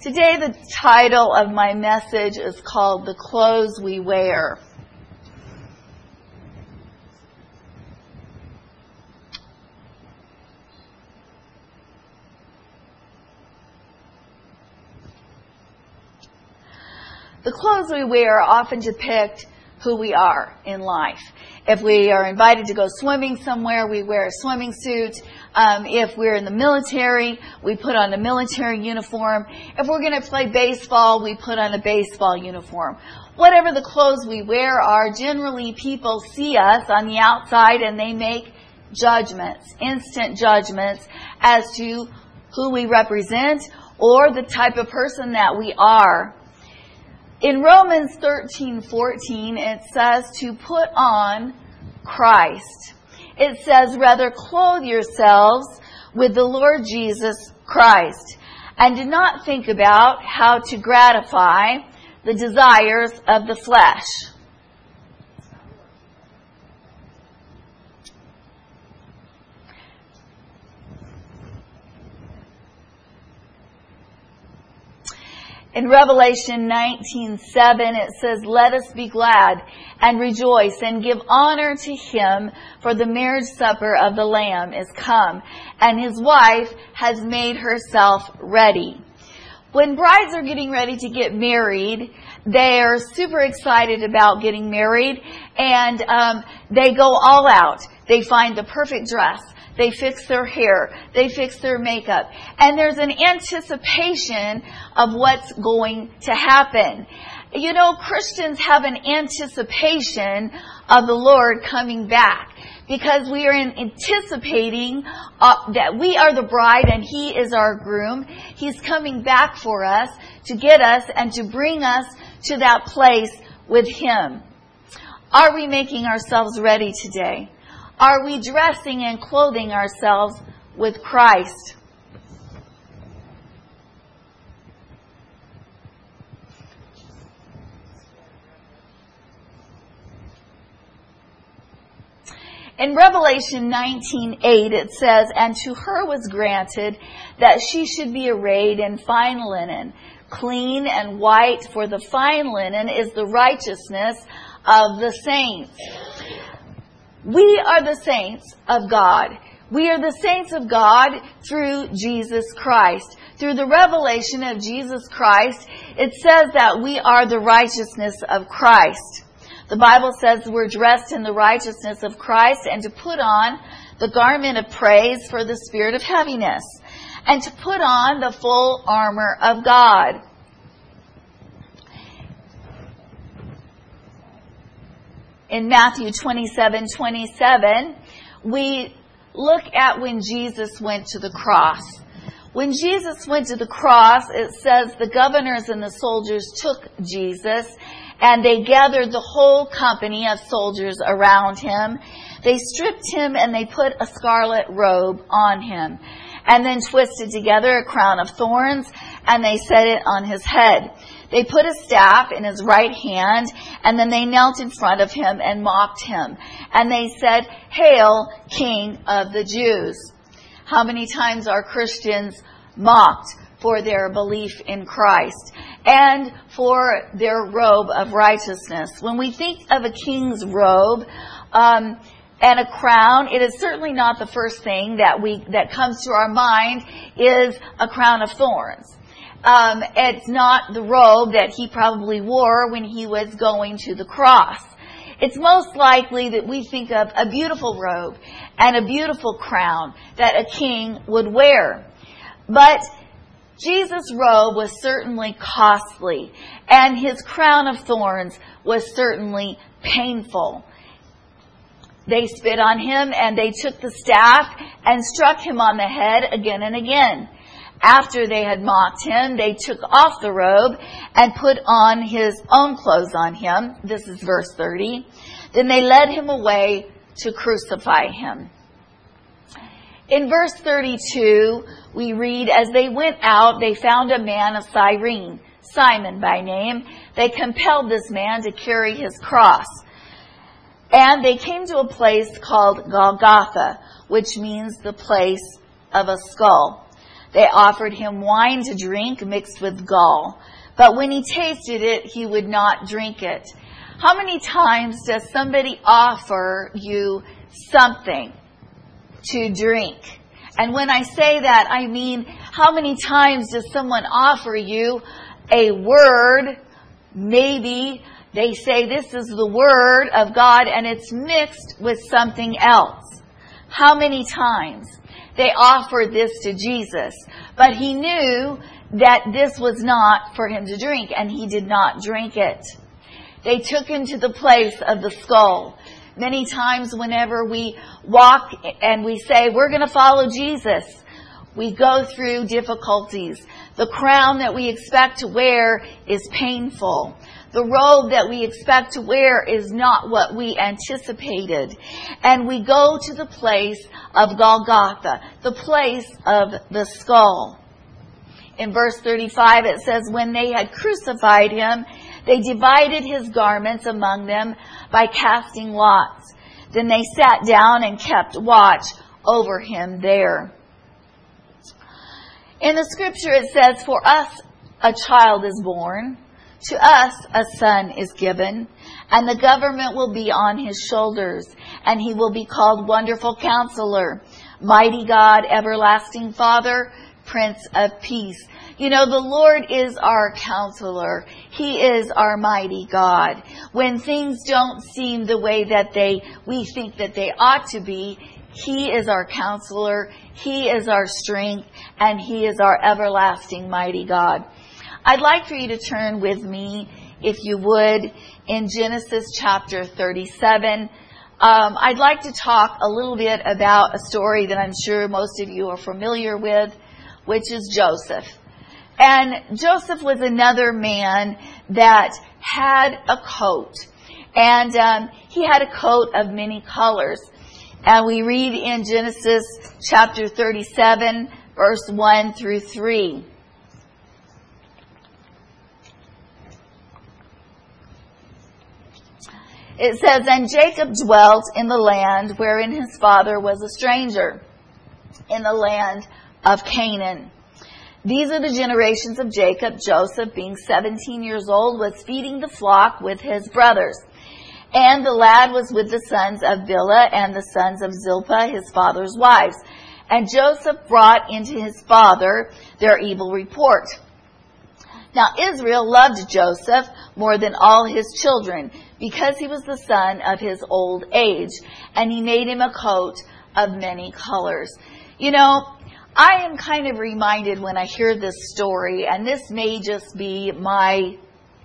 Today the title of my message is called The Clothes We Wear. The clothes we wear often depict who we are in life. If we are invited to go swimming somewhere, we wear a swimming suit. If we're in the military, we put on a military uniform. If we're going to play baseball, we put on a baseball uniform. Whatever the clothes we wear are, generally people see us on the outside and they make judgments, instant judgments as to who we represent or the type of person that we are. In Romans 13:14, it says to put on Christ. It says, rather clothe yourselves with the Lord Jesus Christ, and do not think about how to gratify the desires of the flesh. In Revelation 19:7, it says, let us be glad and rejoice and give honor to him, for the marriage supper of the Lamb is come, and his wife has made herself ready. When brides are getting ready to get married, they are super excited about getting married, and they go all out. They find the perfect dress. They fix their hair. They fix their makeup. And there's an anticipation of what's going to happen. You know, Christians have an anticipation of the Lord coming back, because we are anticipating that we are the bride and He is our groom. He's coming back for us to get us and to bring us to that place with Him. Are we making ourselves ready today? Are we dressing and clothing ourselves with Christ? In Revelation 19:8, it says, and to her was granted that she should be arrayed in fine linen, clean and white, for the fine linen is the righteousness of the saints. We are the saints of God. We are the saints of God through Jesus Christ. Through the revelation of Jesus Christ, it says that we are the righteousness of Christ. The Bible says we're dressed in the righteousness of Christ, and to put on the garment of praise for the spirit of heaviness, and to put on the full armor of God. In Matthew 27:27, we look at when Jesus went to the cross. When Jesus went to the cross, it says the governors and the soldiers took Jesus, and they gathered the whole company of soldiers around him. They stripped him and they put a scarlet robe on him, and then twisted together a crown of thorns, and they set it on his head. They put a staff in his right hand, and then they knelt in front of him and mocked him. And they said, Hail, King of the Jews. How many times are Christians mocked for their belief in Christ and for their robe of righteousness? When we think of a king's robe and a crown, it is certainly not the first thing that comes to our mind is a crown of thorns. It's not the robe that he probably wore when he was going to the cross. It's most likely that we think of a beautiful robe and a beautiful crown that a king would wear. But Jesus' robe was certainly costly, and his crown of thorns was certainly painful. They spit on him, and they took the staff and struck him on the head again and again. After they had mocked him, they took off the robe and put on his own clothes on him. This is verse 30. Then they led him away to crucify him. In verse 32, we read, as they went out, they found a man of Cyrene, Simon by name. They compelled this man to carry his cross. And they came to a place called Golgotha, which means the place of a skull. They offered him wine to drink mixed with gall. But when he tasted it, he would not drink it. How many times does somebody offer you something to drink? And when I say that, I mean, how many times does someone offer you a word? Maybe they say this is the word of God and it's mixed with something else. How many times? They offered this to Jesus, but he knew that this was not for him to drink, and he did not drink it. They took him to the place of the skull. Many times whenever we walk and we say, we're going to follow Jesus, we go through difficulties. The crown that we expect to wear is painful. The robe that we expect to wear is not what we anticipated. And we go to the place of Golgotha, the place of the skull. In verse 35 it says, when they had crucified him, they divided his garments among them by casting lots. Then they sat down and kept watch over him there. In the scripture it says, for us a child is born, to us a son is given, and the government will be on his shoulders, and he will be called Wonderful Counselor, Mighty God, Everlasting Father, Prince of Peace. You know, the Lord is our counselor. He is our mighty God. When things don't seem the way that we think that they ought to be, He is our counselor. He is our strength, and He is our everlasting mighty God. I'd like for you to turn with me, if you would, in Genesis chapter 37. I'd like to talk a little bit about a story that I'm sure most of you are familiar with, which is Joseph. And Joseph was another man that had a coat. And he had a coat of many colors. And we read in Genesis chapter 37, verse 1 through 3. It says, and Jacob dwelt in the land wherein his father was a stranger, in the land of Canaan. These are the generations of Jacob. Joseph, being 17 years old, was feeding the flock with his brothers. And the lad was with the sons of Bilhah and the sons of Zilpah, his father's wives. And Joseph brought into his father their evil report. Now Israel loved Joseph more than all his children, because he was the son of his old age, and he made him a coat of many colors. You know, I am kind of reminded when I hear this story, and this may just be my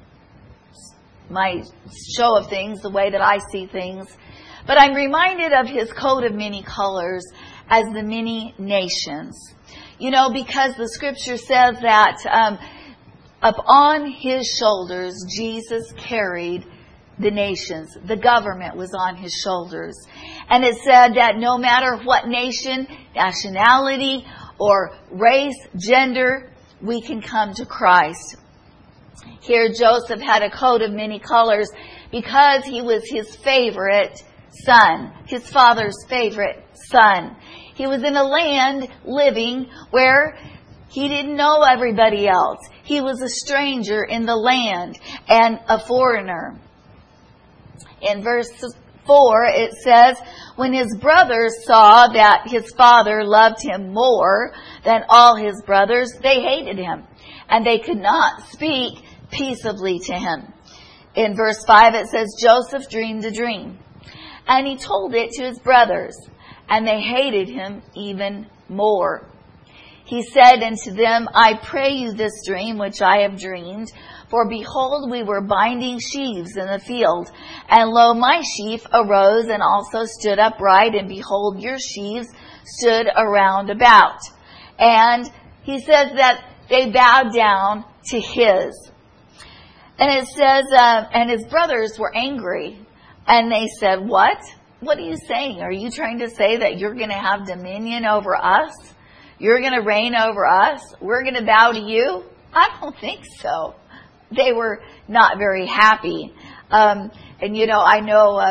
show of things, the way that I see things, but I'm reminded of his coat of many colors as the many nations. You know, because the scripture says that upon his shoulders Jesus carried the nations. The government was on his shoulders. And it said that no matter what nation, nationality, or race, gender, we can come to Christ. Here Joseph had a coat of many colors because he was his favorite son, his father's favorite son. He was in a land living where he didn't know everybody else. He was a stranger in the land and a foreigner. In verse 4, it says, when his brothers saw that his father loved him more than all his brothers, they hated him, and they could not speak peaceably to him. In verse 5, it says, Joseph dreamed a dream, and he told it to his brothers, and they hated him even more. He said unto them, I pray you this dream which I have dreamed. For behold, we were binding sheaves in the field. And lo, my sheaf arose and also stood upright. And behold, your sheaves stood around about. And he says that they bowed down to his. And it says, and his brothers were angry. And they said, what? What are you saying? Are you trying to say that you're going to have dominion over us? You're going to reign over us? We're going to bow to you? I don't think so. They were not very happy. And you know, I know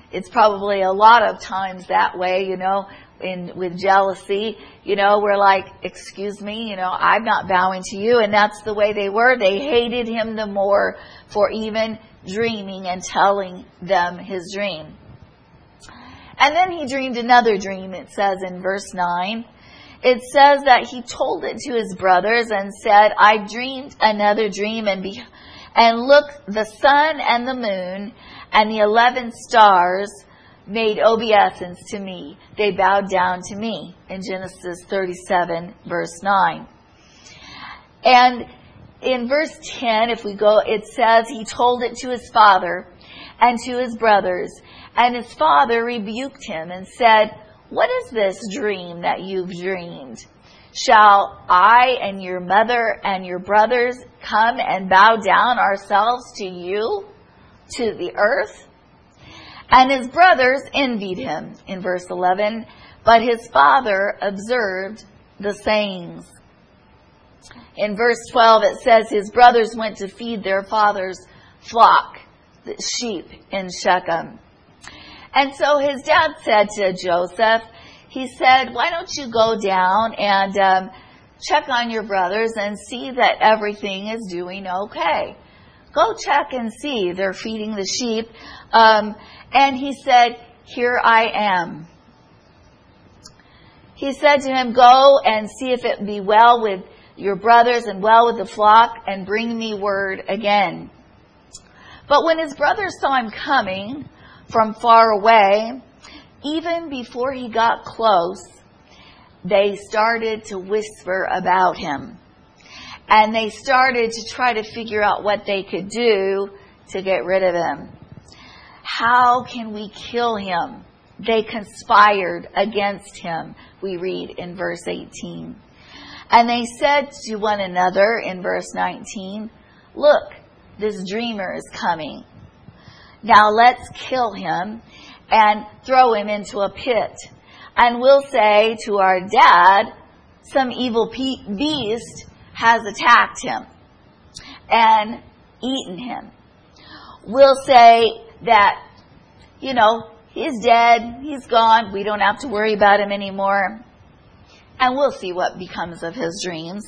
it's probably a lot of times that way, with jealousy, we're like, excuse me, I'm not bowing to you. And that's the way they were. They hated him the more for even dreaming and telling them his dream. And then he dreamed another dream, it says in verse 9. It says that he told it to his brothers and said, I dreamed another dream, and look, the sun and the moon and the 11 stars made obeisance to me. They bowed down to me, in Genesis 37, verse 9. And in verse 10, if we go, it says he told it to his father and to his brothers. And his father rebuked him and said, what is this dream that you've dreamed? Shall I and your mother and your brothers come and bow down ourselves to you, to the earth? And his brothers envied him, in verse 11, but his father observed the sayings. In verse 12 it says his brothers went to feed their father's flock, the sheep in Shechem. And so his dad said to Joseph, he said, why don't you go down and check on your brothers and see that everything is doing okay. Go check and see. They're feeding the sheep. And he said, here I am. He said to him, go and see if it be well with your brothers and well with the flock, and bring me word again. But when his brothers saw him coming from far away, even before he got close, they started to whisper about him. And they started to try to figure out what they could do to get rid of him. How can we kill him? They conspired against him, we read in verse 18. And they said to one another in verse 19, look, this dreamer is coming. Now let's kill him and throw him into a pit. And we'll say to our dad, some evil beast has attacked him and eaten him. We'll say that, he's dead, he's gone, we don't have to worry about him anymore. And we'll see what becomes of his dreams.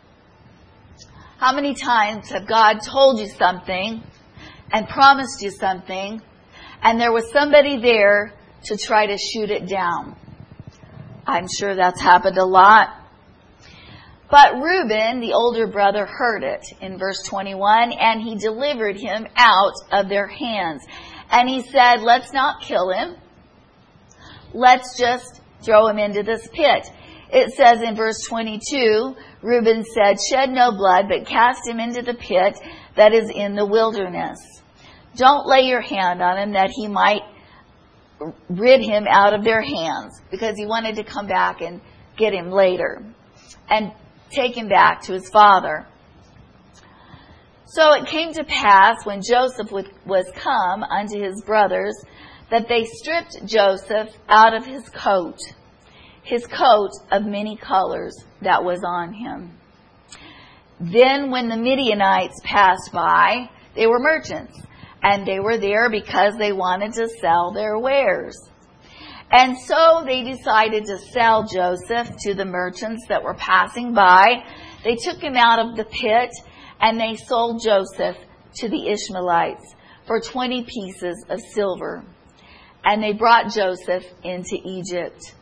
How many times have God told you something and promised you something, and there was somebody there to try to shoot it down? I'm sure that's happened a lot. But Reuben, the older brother, heard it in verse 21, and he delivered him out of their hands. And he said, let's not kill him. Let's just throw him into this pit. It says in verse 22, Reuben said, shed no blood, but cast him into the pit that is in the wilderness. Don't lay your hand on him, that he might rid him out of their hands, because he wanted to come back and get him later and take him back to his father. So it came to pass, when Joseph was come unto his brothers, that they stripped Joseph out of his coat of many colors that was on him. Then when the Midianites passed by, they were merchants, and they were there because they wanted to sell their wares. And so they decided to sell Joseph to the merchants that were passing by. They took him out of the pit, and they sold Joseph to the Ishmaelites for 20 pieces of silver. And they brought Joseph into Egypt.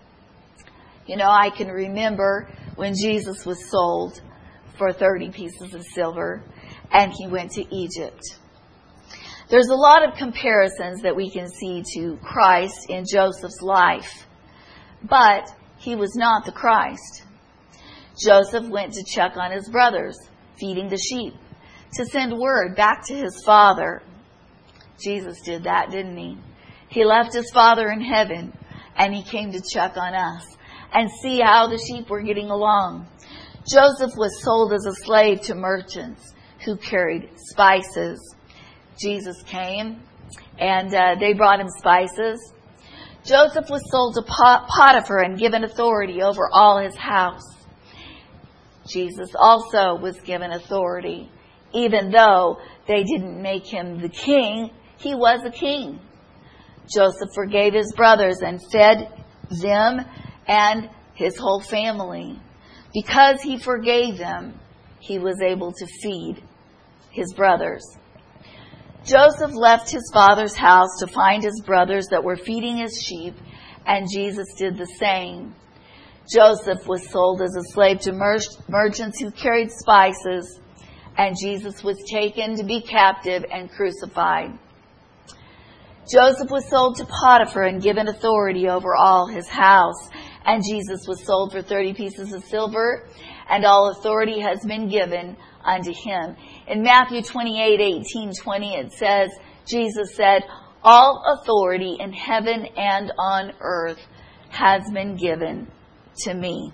I can remember when Jesus was sold for 30 pieces of silver, and he went to Egypt. There's a lot of comparisons that we can see to Christ in Joseph's life, but he was not the Christ. Joseph went to check on his brothers, feeding the sheep, to send word back to his father. Jesus did that, didn't he? He left his Father in heaven, and he came to check on us and see how the sheep were getting along. Joseph was sold as a slave to merchants who carried spices. Jesus came, and they brought him spices. Joseph was sold to Potiphar and given authority over all his house. Jesus also was given authority. Even though they didn't make him the king, he was a king. Joseph forgave his brothers and fed them and his whole family. Because he forgave them, he was able to feed his brothers. Joseph left his father's house to find his brothers that were feeding his sheep, and Jesus did the same. Joseph was sold as a slave to merchants who carried spices, and Jesus was taken to be captive and crucified. Joseph was sold to Potiphar and given authority over all his house, and Jesus was sold for 30 pieces of silver, and all authority has been given unto him. In Matthew 28:18-20, it says, Jesus said, all authority in heaven and on earth has been given to me.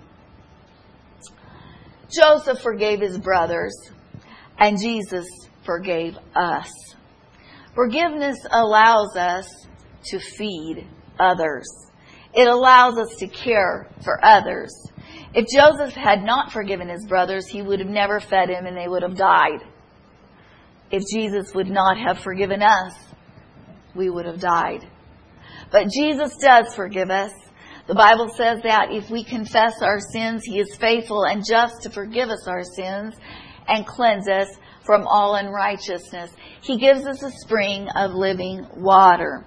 Joseph forgave his brothers, and Jesus forgave us. Forgiveness allows us to feed others. It allows us to care for others. If Joseph had not forgiven his brothers, he would have never fed him and they would have died. If Jesus would not have forgiven us, we would have died. But Jesus does forgive us. The Bible says that if we confess our sins, he is faithful and just to forgive us our sins and cleanse us from all unrighteousness. He gives us a spring of living water.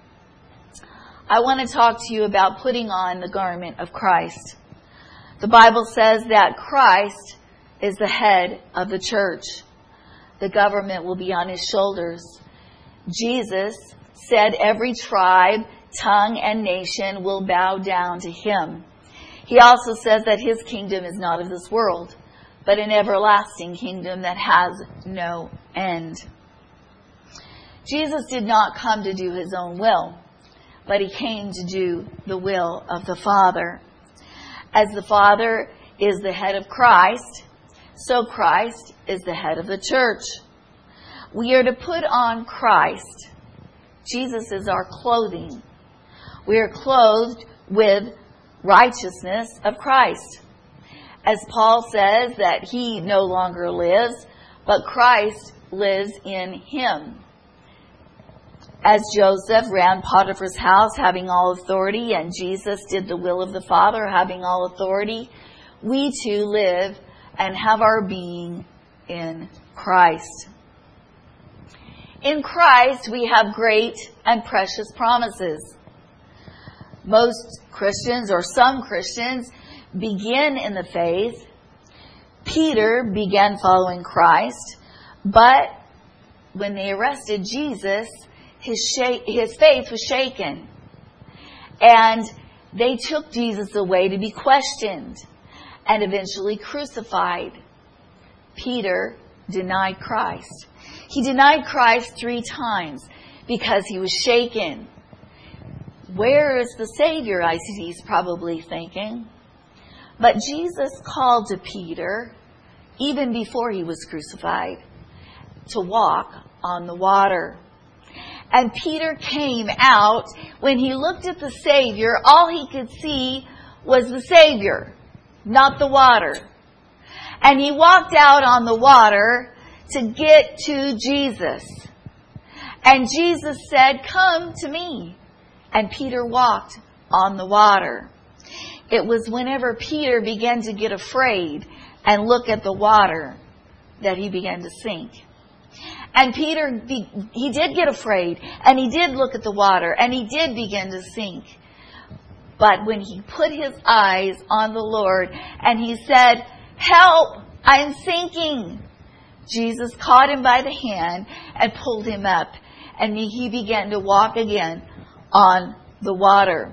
I want to talk to you about putting on the garment of Christ. The Bible says that Christ is the head of the church. The government will be on his shoulders. Jesus said every tribe, tongue, and nation will bow down to him. He also says that his kingdom is not of this world, but an everlasting kingdom that has no end. Jesus did not come to do his own will, but he came to do the will of the Father. As the Father is the head of Christ, so Christ is the head of the church. We are to put on Christ. Jesus is our clothing. We are clothed with righteousness of Christ. As Paul says that he no longer lives, but Christ lives in him. As Joseph ran Potiphar's house having all authority, and Jesus did the will of the Father having all authority, we too live and have our being in Christ. In Christ we have great and precious promises. Most Christians, or some Christians, begin in the faith. Peter began following Christ, but when they arrested Jesus, his faith was shaken. And they took Jesus away to be questioned and eventually crucified. Peter denied Christ. He denied Christ 3 times because he was shaken. Where is the Savior? He's probably thinking. But Jesus called to Peter, even before he was crucified, to walk on the water. And Peter came out. When he looked at the Savior, all he could see was the Savior, not the water. And he walked out on the water to get to Jesus. And Jesus said, "Come to me." And Peter walked on the water. It was whenever Peter began to get afraid and look at the water that he began to sink. And Peter, he did get afraid, and he did look at the water, and he did begin to sink. But when he put his eyes on the Lord and he said, "Help, I'm sinking," Jesus caught him by the hand and pulled him up, and he began to walk again on the water.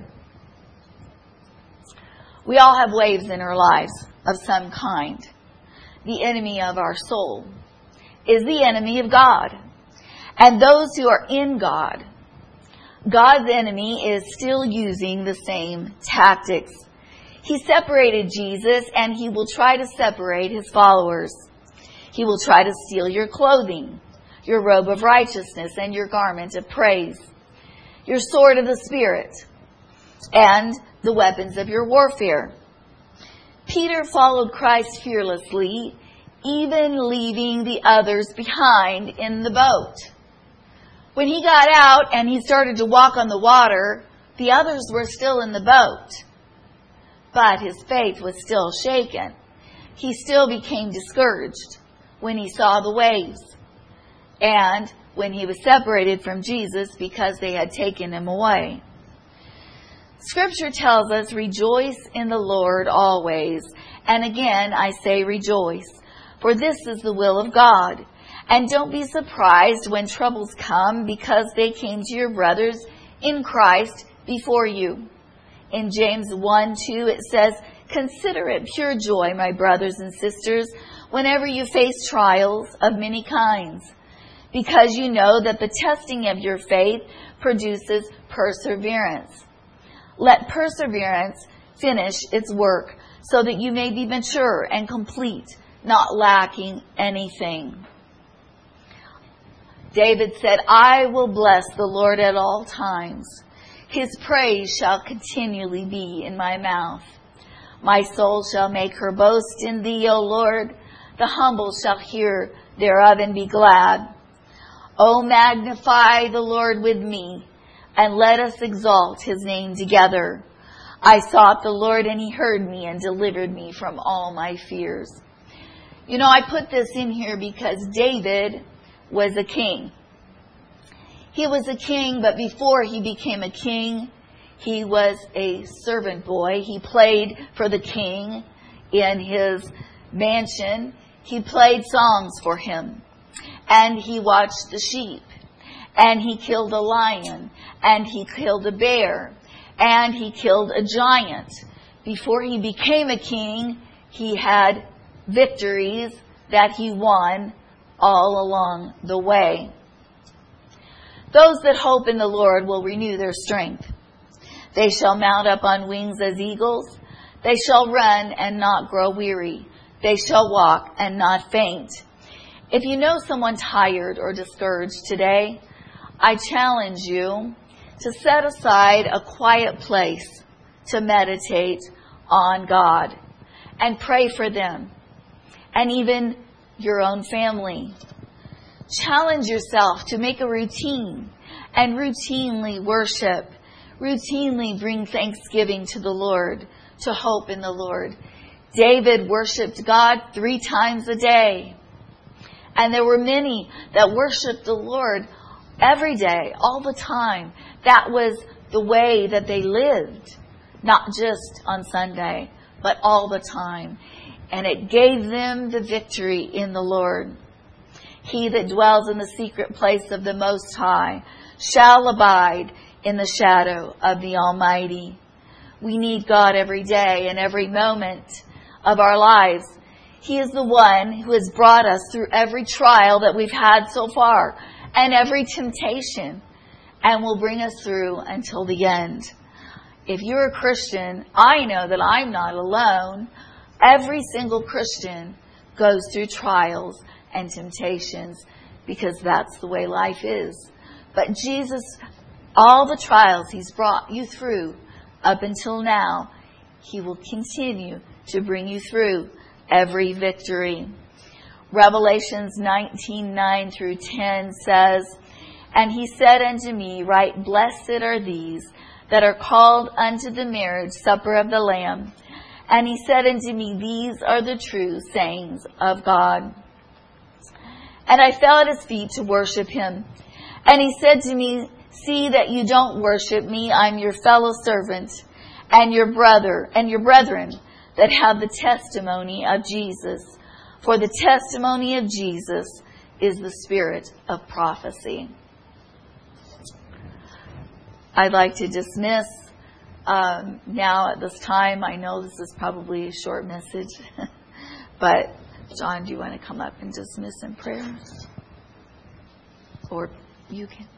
We all have waves in our lives of some kind. The enemy of our soul is the enemy of God. And those who are in God, God's enemy is still using the same tactics. He separated Jesus, and he will try to separate his followers. He will try to steal your clothing, your robe of righteousness, and your garment of praise, your sword of the Spirit, and the weapons of your warfare. Peter followed Christ fearlessly, even leaving the others behind in the boat. When he got out and he started to walk on the water, the others were still in the boat. But his faith was still shaken. He still became discouraged when he saw the waves and when he was separated from Jesus because they had taken him away. Scripture tells us, rejoice in the Lord always. And again, I say rejoice, for this is the will of God. And don't be surprised when troubles come, because they came to your brothers in Christ before you. In James 1:2 it says, consider it pure joy, my brothers and sisters, whenever you face trials of many kinds, because you know that the testing of your faith produces perseverance. Let perseverance finish its work, so that you may be mature and complete, not lacking anything. David said, I will bless the Lord at all times. His praise shall continually be in my mouth. My soul shall make her boast in thee, O Lord. The humble shall hear thereof and be glad. O magnify the Lord with me, and let us exalt his name together. I sought the Lord, and he heard me and delivered me from all my fears. You know, I put this in here because David was a king. He was a king, but before he became a king, he was a servant boy. He played for the king in his mansion. He played songs for him. And he watched the sheep. And he killed a lion. And he killed a bear. And he killed a giant. Before he became a king, he had victories that he won all along the way. Those that hope in the Lord will renew their strength. They shall mount up on wings as eagles. They shall run and not grow weary. They shall walk and not faint. If you know someone tired or discouraged today, I challenge you to set aside a quiet place to meditate on God and pray for them and even your own family. Challenge yourself to make a routine and routinely worship, routinely bring thanksgiving to the Lord, to hope in the Lord. David worshiped God 3 times a day. And there were many that worshiped the Lord every day, all the time. That was the way that they lived, not just on Sunday, but all the time. And it gave them the victory in the Lord. He that dwells in the secret place of the Most High shall abide in the shadow of the Almighty. We need God every day and every moment of our lives. He is the one who has brought us through every trial that we've had so far and every temptation, and will bring us through until the end. If you're a Christian, I know that I'm not alone. Every single Christian goes through trials and temptations because that's the way life is. But Jesus, all the trials he's brought you through up until now, he will continue to bring you through every victory. Revelations 19:9 through 10 says, And he said unto me, Right blessed are these that are called unto the marriage supper of the Lamb. And he said unto me, These are the true sayings of God. And I fell at his feet to worship him. And he said to me, See that you don't worship me. I'm your fellow servant and your brother and your brethren that have the testimony of Jesus. For the testimony of Jesus is the spirit of prophecy. I'd like to dismiss now at this time. I know this is probably a short message, but John, do you want to come up and dismiss in prayer? Or you can.